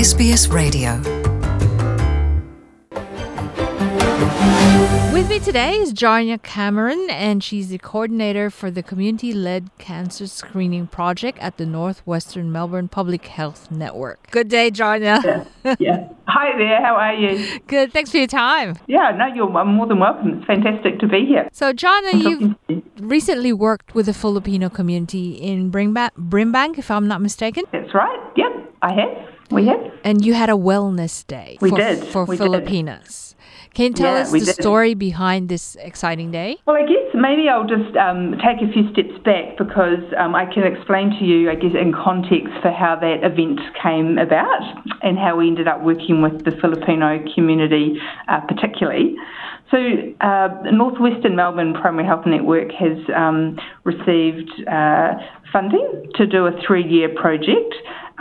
SBS Radio. With me today is Jarnia Cameron, and she's the coordinator for the community-led cancer screening project at the Northwestern Melbourne Public Health Network. Good day, Jarnia. Yeah. Hi there, how are you? Good, thanks for your time. Yeah, no, you're more than welcome. It's fantastic to be here. So, Jarnia, you've recently worked with the Filipino community in Brimbank, if I'm not mistaken? That's right, yep, I have. We have. And you had a wellness day for Filipinas. Can you tell us the story behind this exciting day? Well, I guess maybe I'll just take a few steps back because I can explain to you, I guess, in context for how that event came about and how we ended up working with the Filipino community particularly. So Northwestern Melbourne Primary Health Network has received funding to do a 3-year project,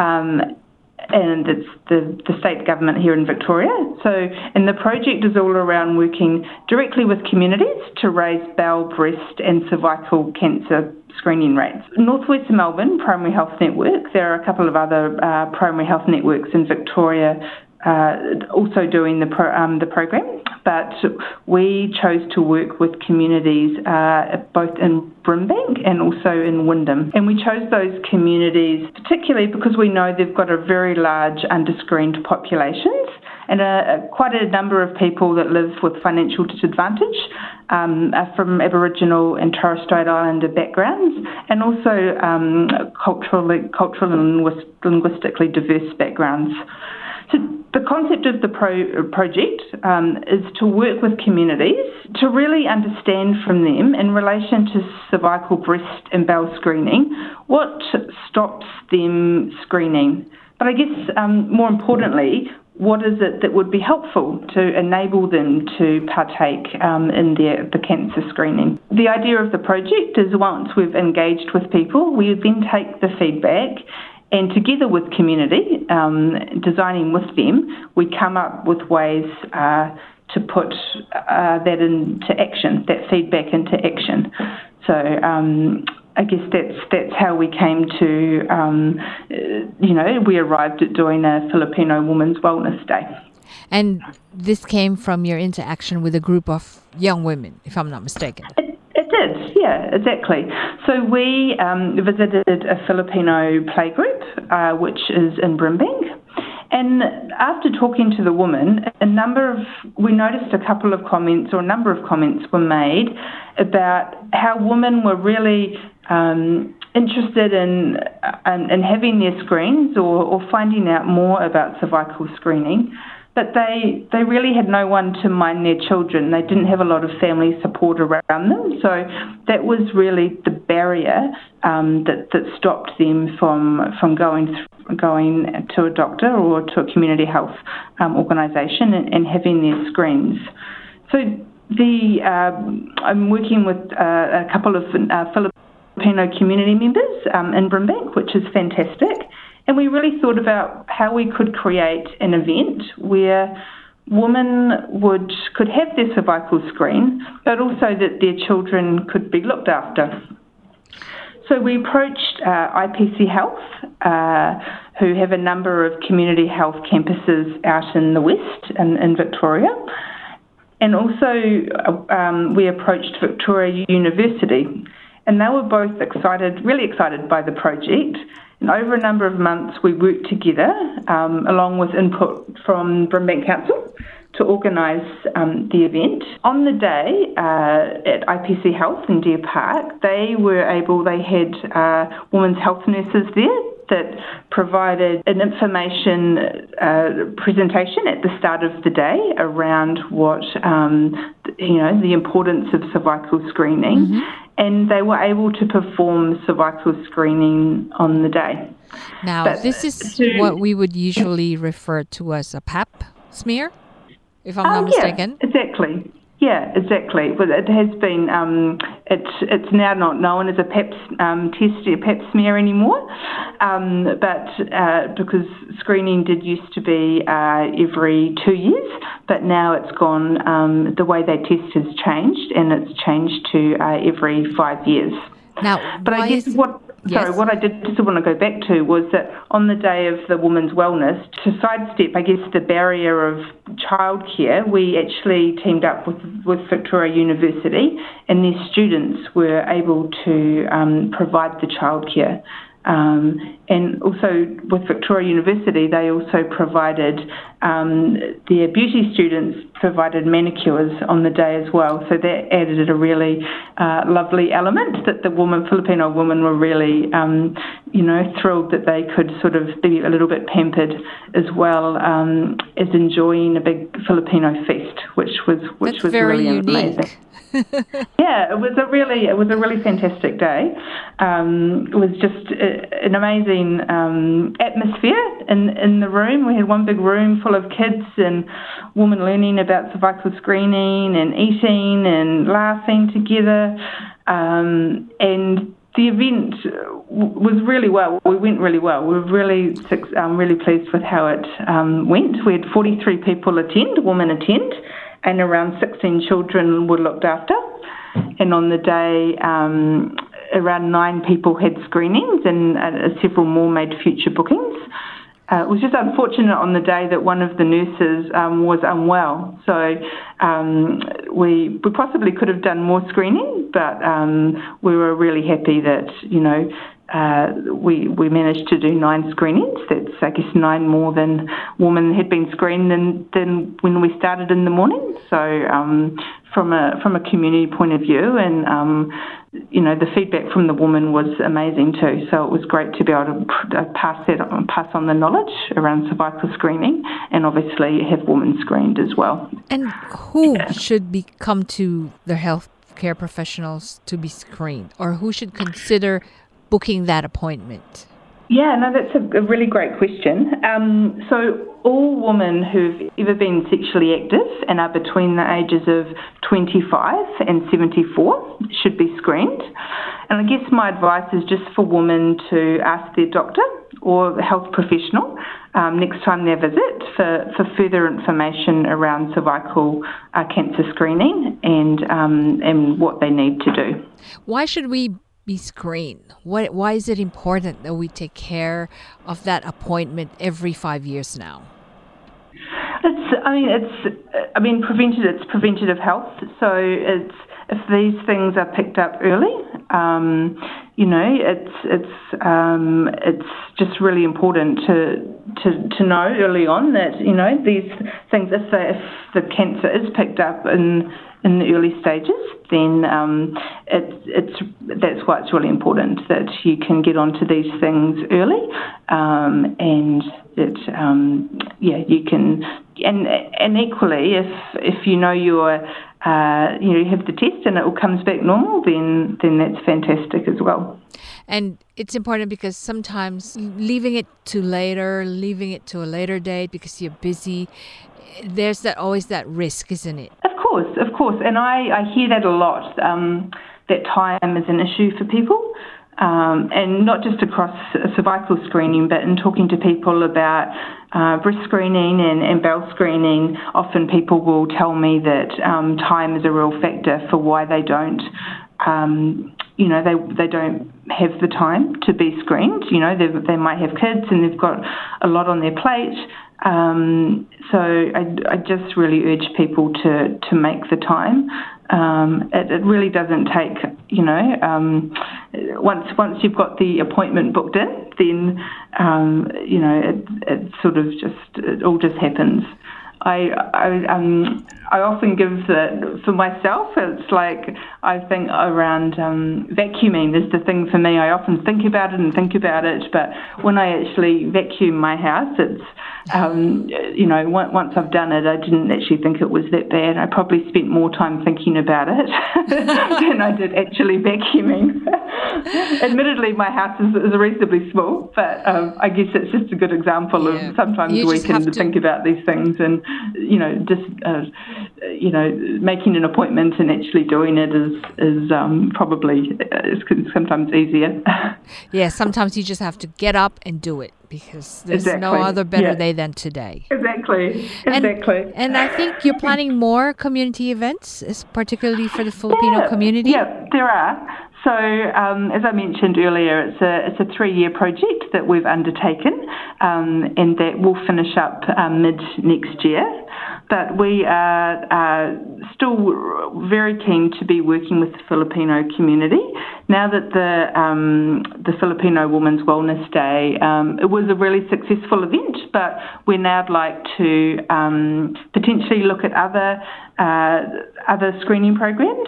and it's the state government here in Victoria. And the project is all around working directly with communities to raise bowel, breast and cervical cancer screening rates. Northwestern Melbourne Primary Health Network, there are a couple of other primary health networks in Victoria also doing the program, but we chose to work with communities both in Brimbank and also in Wyndham. And we chose those communities particularly because we know they've got a very large underscreened populations and quite a number of people that live with financial disadvantage are from Aboriginal and Torres Strait Islander backgrounds, and also cultural and linguistically diverse backgrounds. So the concept of the project is to work with communities to really understand from them in relation to cervical, breast and bowel screening, what stops them screening. But I guess more importantly, what is it that would be helpful to enable them to partake in the cancer screening? The idea of the project is once we've engaged with people, we then take the feedback and together with community, designing with them, we come up with ways to put that into action, that feedback into action. So I guess that's how we came to, we arrived at doing a Filipino Women's Wellness Day. And this came from your interaction with a group of young women, if I'm not mistaken. It did, yeah, exactly. So we visited a Filipino playgroup, which is in Brimbank. And after talking to the woman, we noticed a number of comments were made about how women were really interested in having their screens or finding out more about cervical screening. But they really had no one to mind their children. They didn't have a lot of family support around them. So that was really the barrier that stopped them from going to a doctor or to a community health organisation and having their screens. So I'm working with a couple of Filipino community members in Brimbank, which is fantastic. And we really thought about how we could create an event where women could have their cervical screen, but also that their children could be looked after. So we approached IPC Health, who have a number of community health campuses out in the west in Victoria. And also we approached Victoria University. And they were both really excited by the project. And over a number of months, we worked together, along with input from Brimbank Council, to organise the event. On the day at IPC Health in Deer Park, they had women's health nurses there that provided an information presentation at the start of the day around what, the importance of cervical screening. Mm-hmm. And they were able to perform cervical screening on the day. Now, this is what we would usually refer to as a pap smear, if I'm not mistaken. Yeah, exactly. But it has been, it's now not known as a pap test, a pap smear anymore, but because screening did used to be every 2 years, but now it's gone, the way they test has changed, and it's changed to every 5 years. Now, but I guess Yes. Sorry, what I did just want to go back to was that on the day of the women's wellness, to sidestep, I guess, the barrier of childcare, we actually teamed up with Victoria University, and their students were able to provide the childcare. And also with Victoria University, they also provided, their beauty students provided manicures on the day as well. So that added a really lovely element that the Filipino women were really, thrilled that they could sort of be a little bit pampered as well as enjoying a big Filipino feast, which was very really unique. Amazing. Yeah, it was a really fantastic day. It was just an amazing atmosphere in the room. We had one big room full of kids and women learning about cervical screening and eating and laughing together. And the event was really well. We went really well. We were really pleased with how it went. We had 43 women attend, and around 16 children were looked after. And on the day, around 9 people had screenings, and several more made future bookings. It was just unfortunate on the day that one of the nurses was unwell. So we possibly could have done more screening, but we were really happy that, we managed to do 9 screenings. That's, I guess, 9 more than women had been screened than when we started in the morning. So from a community point of view, and the feedback from the women was amazing too. So it was great to be able to pass on the knowledge around cervical screening, and obviously have women screened as well. And who should come to their healthcare professionals to be screened, or who should consider booking that appointment? Yeah, no, that's a really great question. So all women who've ever been sexually active and are between the ages of 25 and 74 should be screened. And I guess my advice is just for women to ask their doctor or health professional next time they visit for further information around cervical cancer screening and what they need to do. Why should we be screened? Why is it important that we take care of that appointment every 5 years now? It's preventative health. So it's, if these things are picked up early, it's just really important to know early on that these things, if the cancer is picked up in the early stages, then that's why it's really important that you can get onto these things early, and that you can, and equally if you have the test and it all comes back normal, then that's fantastic as well. And it's important because sometimes leaving it to a later date because you're busy, there's always that risk, isn't it? Of course, and I hear that a lot, that time is an issue for people, and not just across cervical screening, but in talking to people about breast screening and bowel screening, often people will tell me that time is a real factor for why they don't, they don't have the time to be screened. They might have kids and they've got a lot on their plate. So I just really urge people to make the time. It really doesn't take, once you've got the appointment booked in, then, it sort of it all just happens. I often give for myself, it's like, I think around vacuuming is the thing for me. I often think about it, but when I actually vacuum my house, it's, once I've done it, I didn't actually think it was that bad. I probably spent more time thinking about it than I did actually vacuuming. Admittedly, my house is reasonably small, but I guess it's just a good example of sometimes we can think about these things, and making an appointment and actually doing it is probably sometimes easier. Yeah, sometimes you just have to get up and do it, because there's no other better day than today. Exactly. And I think you're planning more community events, particularly for the Filipino community? Yeah, there are. So, as I mentioned earlier, it's a 3-year project that we've undertaken, and that will finish up mid next year. But we are still very keen to be working with the Filipino community. Now that the Filipino Women's Wellness Day, it was a really successful event, but we now like to potentially look at other screening programs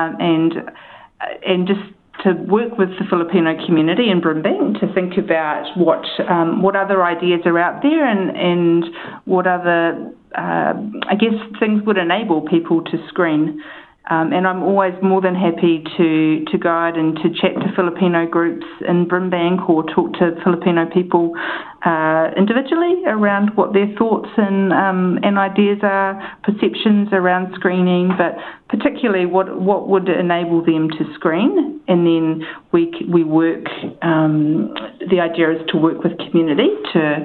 and just to work with the Filipino community in Brimbank to think about what other ideas are out there and what other things would enable people to screen. And I'm always more than happy to guide and to chat to Filipino groups in Brimbank or talk to Filipino people individually around what their thoughts and ideas are, perceptions around screening, but particularly what would enable them to screen. And then we work. The idea is to work with community to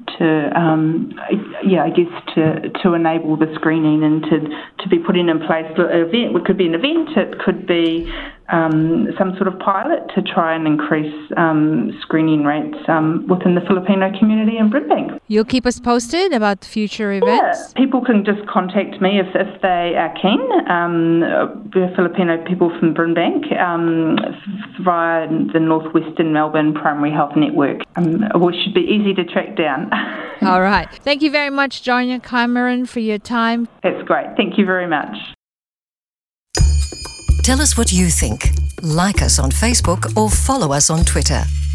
enable the screening and to be putting in place an event. It could be an event, it could be some sort of pilot to try and increase screening rates within the Filipino community in Brimbank. You'll keep us posted about future events? Yeah, people can just contact me if they are keen. Filipino people from Brimbank via the Northwestern Melbourne Primary Health Network, which should be easy to track down. All right. Thank you very much, Jonya Cameron, for your time. That's great. Thank you very much. Tell us what you think. Like us on Facebook or follow us on Twitter.